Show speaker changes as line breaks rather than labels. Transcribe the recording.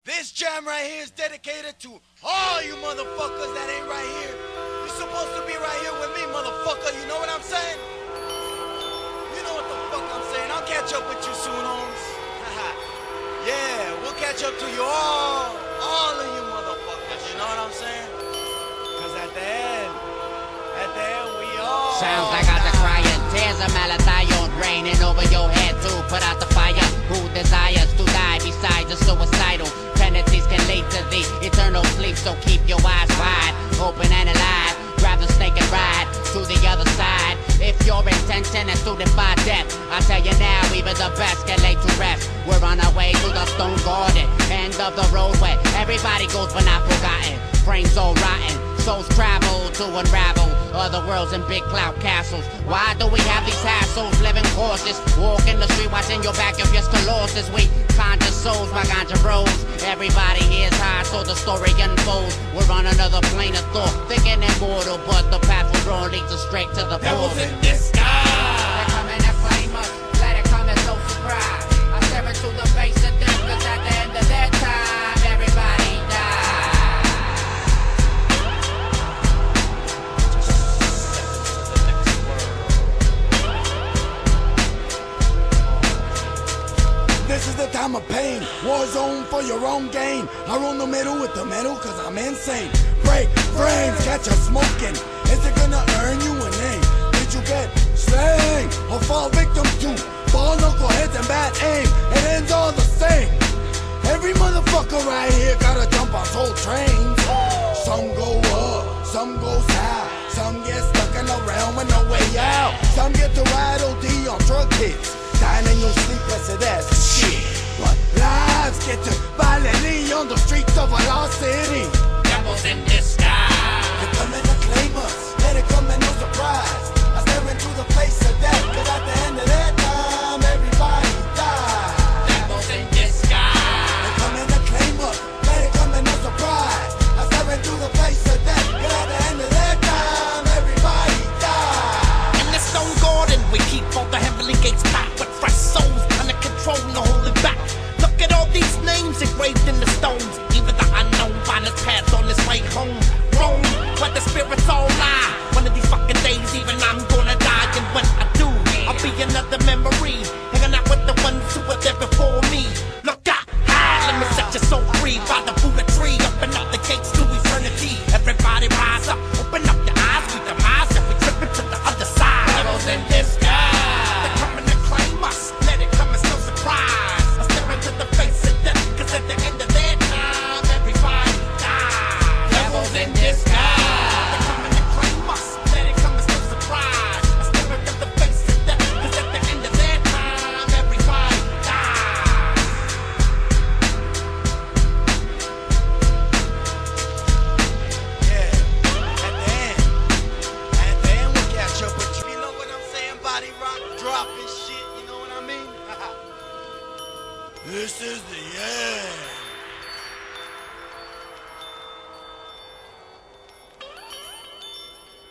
This jam right here is dedicated to all you motherfuckers that ain't right here. You're supposed to be right here with me, motherfucker. You know what I'm saying? You know what the fuck I'm saying. I'll catch up with you soon, Holmes. Yeah, we'll catch up to you all of you motherfuckers. You know what I'm saying? Cause at the end, we all
sounds like I was crying. Tears of malathion raining over your head to put out the fire. Who desires to die besides the suicidal? Penalties can lead to the eternal sleep, so keep your eyes wide open and alive. Grab the snake and ride to the other side. If your intention is to defy death, I tell you now, even the best can lay to rest. We're on our way to the stone garden, end of the roadway. Everybody goes but not forgotten. Frames all rotten, souls travel to unravel other worlds and big cloud castles. Why do we have these hassles? Living cautious, walk in the street watching your back if you're still lost as we conjure souls by ganja bros. Everybody here's high, so the story unfolds. We're on another plane of thought, thinking immortal, but the path we're on leads us straight to the
Devils
portal.
in disguise.
They're coming to flame us, let it come as no surprise. I stare into the face of death, cause at the end of their time, everybody dies.
This is the time of pain, war zone for your own gain. I run the middle with the metal cause I'm insane. Break frames, catch us smoking. Is it gonna earn you a name? Did you get slain or fall victim to ball knuckleheads and bad aim? It ends all the same. Every motherfucker right here gotta jump on soul trains. Some go up, some go south. Some get stuck in a realm with no way out. Some get to ride OD on drug hits, dying in your sleep, blessed ass shit. But lives get to violently on the streets of a lost city.
Devils in disguise.
They're coming to claim us, let it come and no surprise. I stare into the face of death, cause at the end of that time, everybody dies.
Devils in disguise.
They're coming to claim us, let it come and no surprise. I stare into the face of death, cause at the end of that time, everybody dies.
In the stone garden, we keep all the heavenly gates packed with fresh souls under control, no holding back. Look at all these names engraved in the stones. Even the unknown find his path on his way home. Rome, where the spirits all lie. One of these fucking days, even I'm gonna die. And when I do, I'll be another memory, hanging out with the ones who were there before me. Look out, high, let me set your soul free. By the Buddha tree, open up the gates to eternity. Everybody rise up, open up your eyes, we demise, and we tripping to the other side.
Devils in disguise.
They're coming to claim us, let it come as no surprise. I stare into the face of death, cause at the end of their time, everybody dies.
Devils in disguise.
They're coming to claim us, let it come as no surprise. I stare into the face of death, cause at the end of their time, everybody dies.
Yeah, at the end we'll catch up with you. You know what I'm saying? Body rock, dropping shit, you know what I mean? This is the end.